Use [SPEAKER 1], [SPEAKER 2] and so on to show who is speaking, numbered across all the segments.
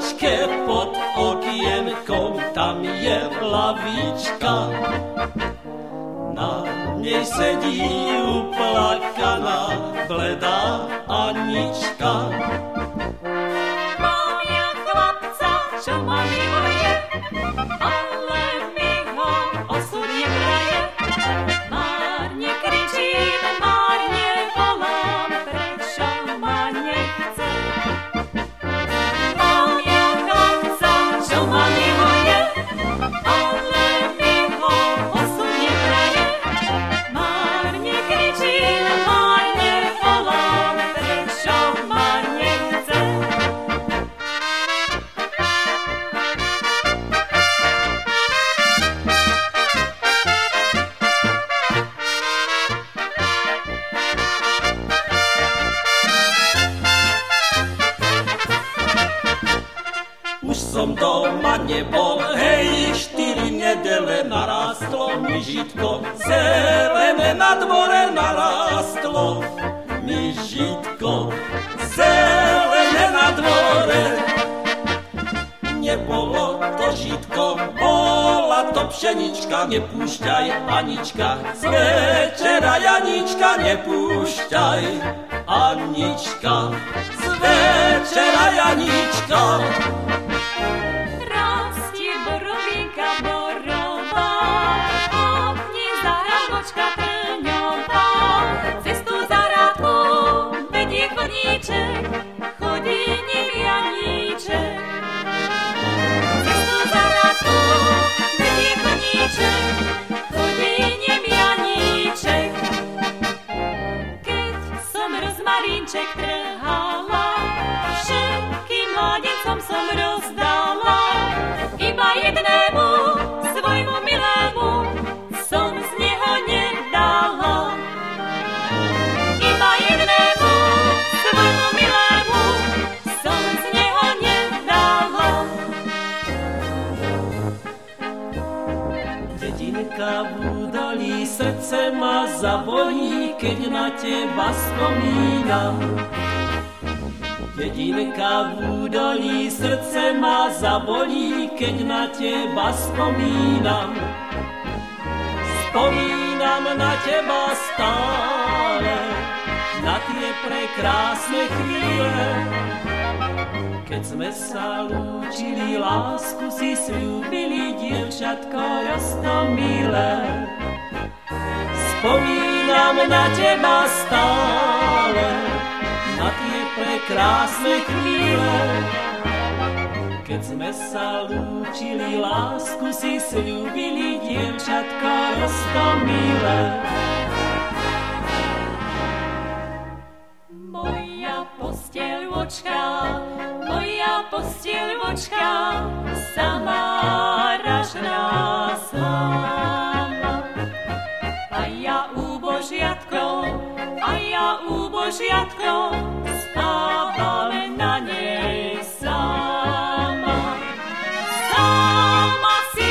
[SPEAKER 1] lavičke pod okienkom, tam je lavička. Na nej sedí uplakaná, bledá Anička.
[SPEAKER 2] Mám ja chlapca, čo ma miluje, ale mi ho osud nepraje. Márne kričím, márne volám, prečo ma nechce. Mám ja chlapca, čo ma miluje, ale mi ho osud nepraje. Márne kričím, márne volám, prečo ma nechce.
[SPEAKER 1] Už som doma nebol, hej, 4 nedele narástlo mi žitko, zelené na dvore narástlo mi žitko, zelené na dvore. Nebolo to žitko, bola to pšenička, nepúšťaj, Anička, z večera Janička, nepúšťaj, Anička, z večera Janička.
[SPEAKER 2] Rastie borovinka borová, okni zahrabočka trňová. Cestu zahrádku vedie koníček, chodí ním Janíček. Cestu zahrádku vedie koníček, chodí ním Janíček. Keď som rozmarínček trhala, všetkým mládencom som rozdala. Iba jednému, svojmu milému, som z neho nedala. Iba jednému, svojmu milému, som z neho nedala.
[SPEAKER 1] Dedinka v údolí, srdce ma zabolí, keď na teba spomínam. Dedinka v údolí, srdce ma zabolí, keď na teba spomínam. Spomínam na teba stále, na tie prekrásne chvíle. Keď sme sa lúčili, lásku si sľúbili, dievčatko roztomilé. Spomínam na teba stále, na tie prekrásne chvíle. Keď sme sa lúčili, lásku si sľúbili, dievčatko roztomilé.
[SPEAKER 2] Moja posteľočka, samá ražná sama. A ja úbožiatko, spávam na nej sama. Sama si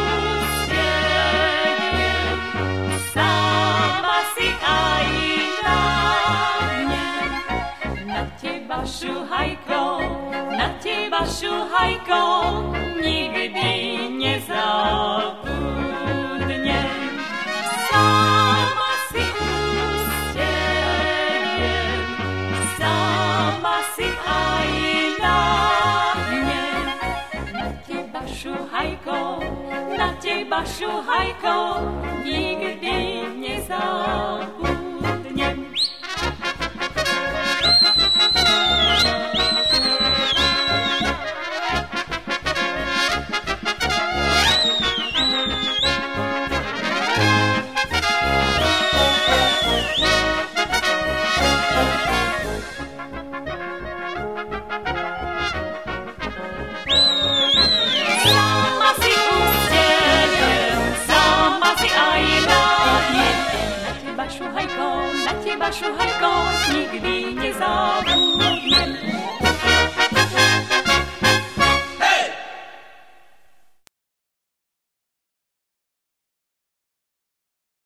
[SPEAKER 2] ustiejem, sama si aj náhnem. Na teba šuhajko, nikdy nezabudnem. Sama si ustiejem, sama si aj náhnem. Na teba šuhajko, nikdy nezabudnem. Na teba šuhajko, nikdy nezabudnem.